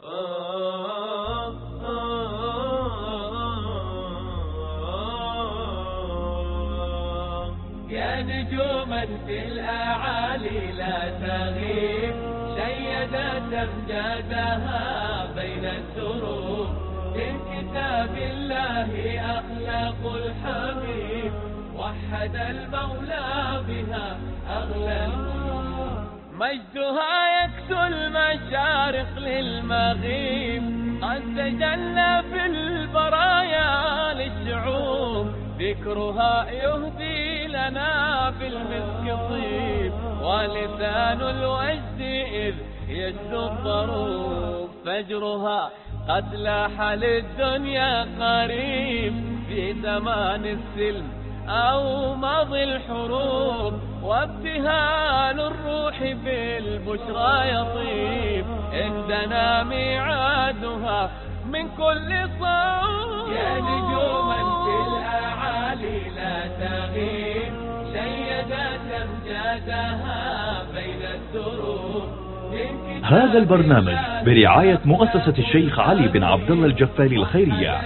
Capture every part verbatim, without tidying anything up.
يا نجوما في الأعالي لا تغيب، شيدت أمجادها بين الدروب، من كتاب الله أخلاق الحبيب، وحد المولى بها أغلى القلوب. مجدها يكسو المشارق للمغيب، قد تجلى في البرايا للشعوب، ذكرها يهدي لنا بالمسك طيب، ولسان الوجد إذ يجدو الضروب. فجرها قد لاح للدنيا قريب، في زمان السلم أو ماضي الحروب، وابتهال الروح بالبشرى يطيب، عندنا ميعادها من كل صوب. يا نجوما في الأعالي لا تغيب، شيدت أمجادها بين الدروب. هذا البرنامج برعاية مؤسسة الشيخ علي بن عبد الله الجفالي الخيرية.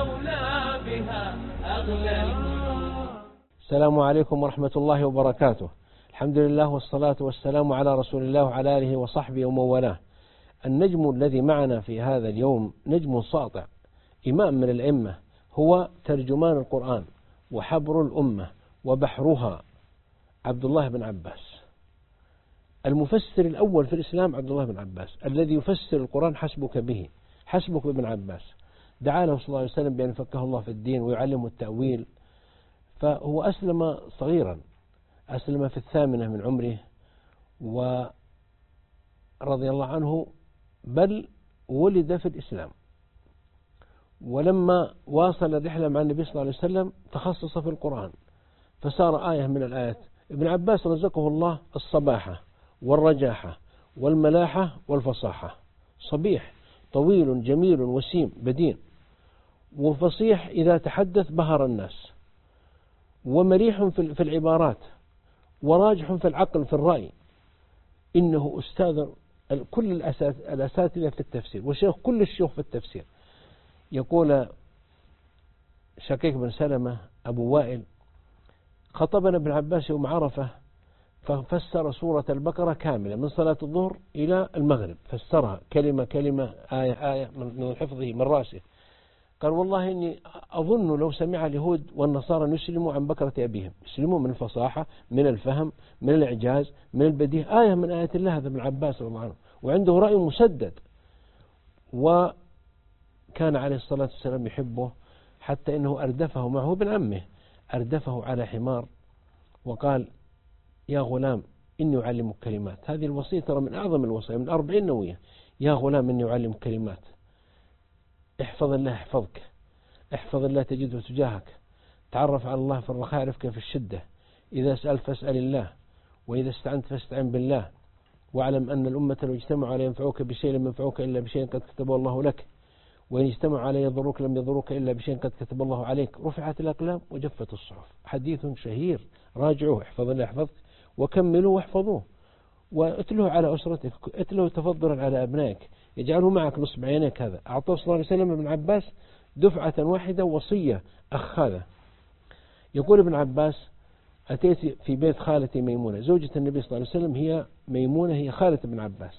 السلام عليكم ورحمة الله وبركاته. الحمد لله والصلاة والسلام على رسول الله وعلى آله وصحبه ومن والاه. النجم الذي معنا في هذا اليوم نجم ساطع، إمام من الأئمة، هو ترجمان القرآن وحبر الأمة وبحرها، عبد الله بن عباس. المفسر الأول في الإسلام عبد الله بن عباس، الذي يفسر القرآن حسبك به، حسبك بابن عباس. دعا له صلى الله عليه وسلم بأن يفكه الله في الدين ويعلمه التأويل. فهو أسلم صغيرا، أسلم في الثامنة من عمره ورضي الله عنه، بل ولد في الإسلام. ولما واصل الرحلة مع النبي صلى الله عليه وسلم تخصص في القرآن، فصار آية من الآيات. ابن عباس رزقه الله الصباحة والرجاحة والملاحة والفصاحة، صبيح طويل جميل وسيم بدين، وفصيح إذا تحدث بهر الناس، ومريح في العبارات، وراجح في العقل في الرأي. إنه أستاذ كل الأساتذة في التفسير، وشيخ كل الشيوخ في التفسير. يقول شقيق بن سلمة أبو وائل: خطبنا ابن عباس يوم عرفة ففسر سورة البقرة كاملة من صلاة الظهر إلى المغرب، فسرها كلمة كلمة آية آية من حفظه من رأسه. قال: والله إني أظن لو سمع اليهود والنصارى يسلموا عن بكرة أبيهم، يسلموا من الفصاحة، من الفهم، من الإعجاز، من البديهة، آية من آيات الله. هذا ابن عباس رضي الله عنه، وعنده رأي مسدد. وكان عليه الصلاة والسلام يحبه، حتى إنه أردفه معه ابن عمه، أردفه على حمار وقال: يا غلام إني أعلمك كلمات. هذه الوصية ترى من أعظم الوصايا، من أربعين نوية. يا غلام إني أعلمك كلمات، احفظ الله يحفظك، احفظ الله تجده تجاهك، تعرف على الله في الرخاء يعرفك في الشدة، إذا سألت فاسأل الله، وإذا استعنت فاستعن بالله، واعلم أن الأمة لو اجتمعوا على ينفعوك بشيء لم ينفعوك إلا بشيء قد كتبه الله لك، وإن اجتمعوا على يضروك لم يضروك إلا بشيء قد كتب الله عليك، رفعت الأقلام وجفت الصحف. حديث شهير، راجعوه، احفظ الله يحفظك، وكملوه واحفظوه، واتلوه على أسرتك، اتلوه تفضلا على أبنائك، يجعله معك نصب عينيك. هذا أعطاه صلى الله عليه وسلم ابن عباس دفعة واحدة وصية أخذة. يقول ابن عباس: أتيت في بيت خالتي ميمونة، زوجة النبي صلى الله عليه وسلم هي ميمونة، هي خالة ابن عباس.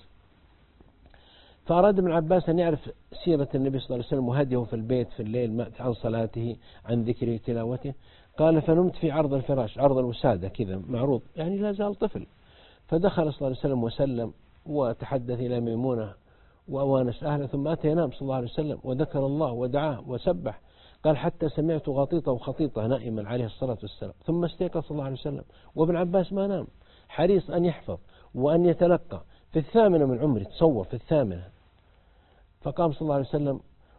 فأراد ابن عباس أن يعرف سيرة النبي صلى الله عليه وسلم وهديه في البيت في الليل، عن صلاته، عن ذكره تلاوته. قال: فنمت في عرض الفراش، عرض الوسادة كذا معروض، يعني لا زال طفل. فدخل صلى الله عليه وسلم وسلم وتحدث إلى ميمونة وأوانس أهله، ثم أتى ينام صلى الله عليه وسلم وذكر الله ودعاه وسبح. قال: حتى سمعت غطيطة وخطيطة نائما عليه الصلاة والسلام، ثم استيقظ صلى الله عليه وسلم وابن عباس ما نام، حريص أن يحفظ وأن يتلقى. في الثامنة من عمره، تصور في الثامنة. فقام صلى الله عليه وسلم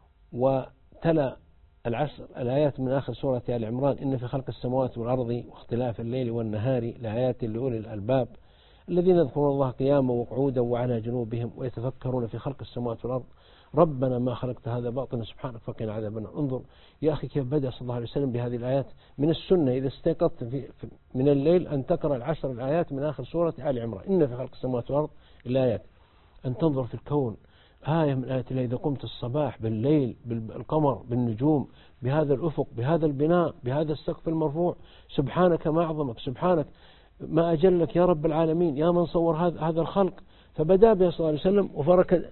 وتلا العشر الآيات من آخر سورة آل عمران: إن في خلق السماوات والأرض واختلاف الليل والنهار لآيات لأولي الألباب الذين يذكرون الله قياما وقعودا وعلى جنوبهم ويتفكرون في خلق السماوات والأرض ربنا ما خلقت هذا باطلا سبحانك فقنا عذاب النار. انظر يا أخي كيف بدأ صلى الله عليه وسلم بهذه الآيات. من السنة إذا استيقظت في من الليل أن تقرأ العشر الآيات من آخر سورة آل عمران: إن في خلق السماوات والأرض الآيات، أن تنظر في الكون آية من آيات الله إذا قمت الصباح بالليل بالقمر بالنجوم بهذا الأفق بهذا البناء بهذا السقف المرفوع، سبحانك ما أعظمك، سبحانك ما أجلك يا رب العالمين، يا من صور هذا الخلق. فبدأ به صلى الله عليه وسلم وفرك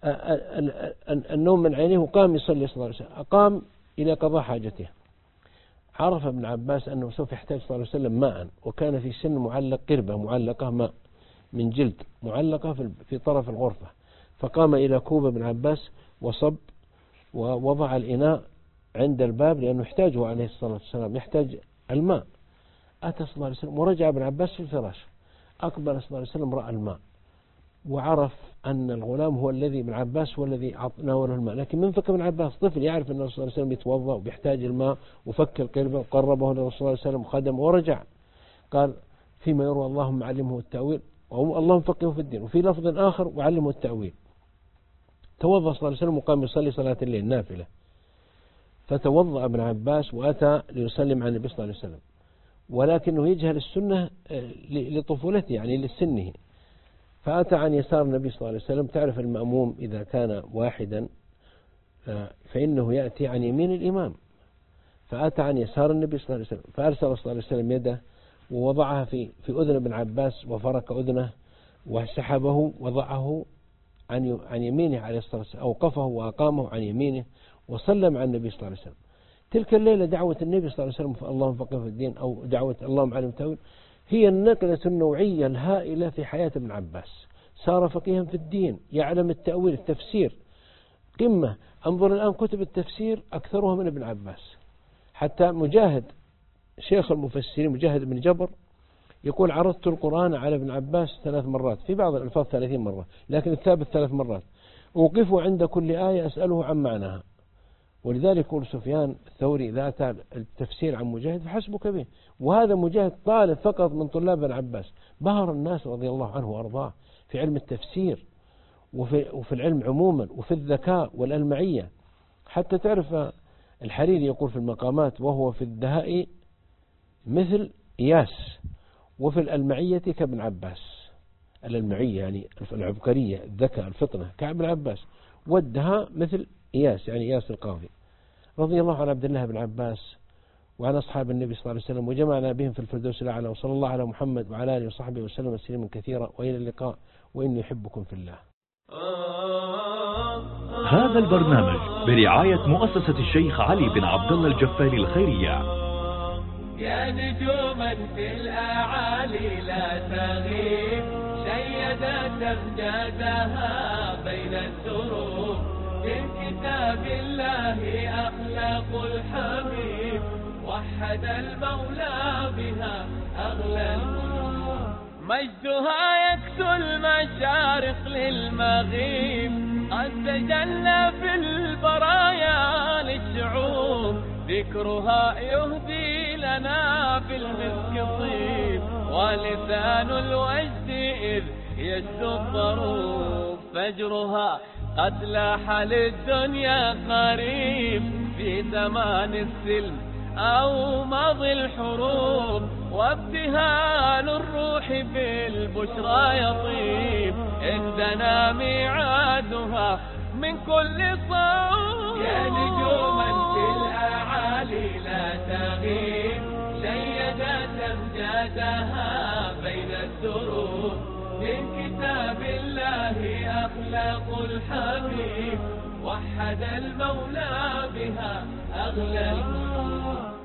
النوم من عينيه وقام يصلي صلى الله عليه وسلم، أقام إلى قضاء حاجته. عرف ابن عباس أنه سوف يحتاج صلى الله عليه وسلم ماء، وكان في سن معلق قربة معلقة ماء من جلد معلقة في طرف الغرفة، فقام إلى كوب ابن عباس وصب ووضع الإناء عند الباب لأنه يحتاجه عليه الصلاة والسلام، يحتاج الماء. أتى صلى الله عليه وسلم ورجع ابن عباس في الفراش، أقبل صلى الله عليه وسلم رأى الماء وعرف أن الغلام هو الذي ابن عباس هو الذي ناوله الماء، لكن من فك ابن عباس طفل يعرف أن الرسول صلى الله عليه وسلم يتوضأ وبيحتاج الماء، وفك القربة وقربه للرسول صلى الله عليه وسلم وخدمه ورجع. قال فيما يروى اللهم علمه التأويل اللهم فقهه في الدين، وفي لفظ آخر وعلمه التأويل. توضأ صلى الله عليه وسلم وقام يصلي صلاة الليل نافلة، فتوضأ ابن عباس وأتى ليسلم على النبي صلى الله عليه وسلم، ولكنه يجهل السنة لطفولته يعني لسنه، فأتى عن يسار النبي صلى الله عليه وسلم. تعرف المأموم إذا كان واحدا فإنه يأتي عن يمين الإمام، فأتى عن يسار النبي صلى الله عليه وسلم، فأرسل صلى الله عليه وسلم يده ووضعها في في أذن ابن عباس وفرك أذنه وسحبه وضعه عن عن يمينه عليه الصلاة والسلام، أوقفه وأقامه عن يمينه وسلم على النبي صلى الله عليه وسلم. تلك الليلة دعوة النبي صلى الله عليه وسلم اللهم فقهه في الدين أو دعوة اللهم علم التأويل هي النقلة النوعية الهائلة في حياة ابن عباس. صار فقيها في الدين، يعلم التأويل التفسير قمة. انظر الآن كتب التفسير أكثرها من ابن عباس، حتى مجاهد شيخ المفسرين مجاهد بن جبر يقول عرضت القرآن على ابن عباس ثلاث مرات، في بعض الألفاظ ثلاثين مرة لكن الثابت ثلاث مرات، أوقفه عند كل آية أسأله عن معناها. ولذلك يقول سفيان الثوري إذا أتى التفسير عن مجاهد فحسبك به، وهذا مجاهد طالب فقط من طلاب ابن عباس، بهر الناس رضي الله عنه وأرضاه في علم التفسير وفي, وفي العلم عموما وفي الذكاء والألمعية. حتى تعرف الحريري يقول في المقامات وهو في الدهاء مثل إياس وفي الألمعية كابن عباس. الألمعية يعني العبقرية الذكاء الفطنة كابن عباس، والدهاء مثل إياس يعني إياس القاضي. رضي الله عن عبد الله بن عباس وعن أصحاب النبي صلى الله عليه وسلم وجمعنا بهم في الفردوس الأعلى، وصلى الله على محمد وعلى آله وصحبه وسلم تسليما كثيرا، وإلى اللقاء، وإني أحبكم في الله. هذا البرنامج برعاية مؤسسة الشيخ علي بن عبد الله الجفالي الخيرية. يا نجوما في الأعالي لا تغيب، شيدت أمجادها بين الدروب، من كتاب الله أخلاق الحبيب، وحد المولى بها أغلى القلوب، مجدها يكسو المشارق للمغيب، قد تجلى في البرايا للشعوب، ذكرها يهدي لنا في المسك طيب، ولسان الوجد إذ يشدو الضروب، فجرها قد لاح للدنيا قريب، في زمان السلم أو ماضي الحروب، وابتهال الروح بالبشرى يطيب، عندنا ميعادها من كل صوب. يا نجوما في الأعالي لا تغيب، شيدت أمجادها بين الدروب، من كتاب الله أخلاق الحبيب، وحد المولى بها أغلى القلوب.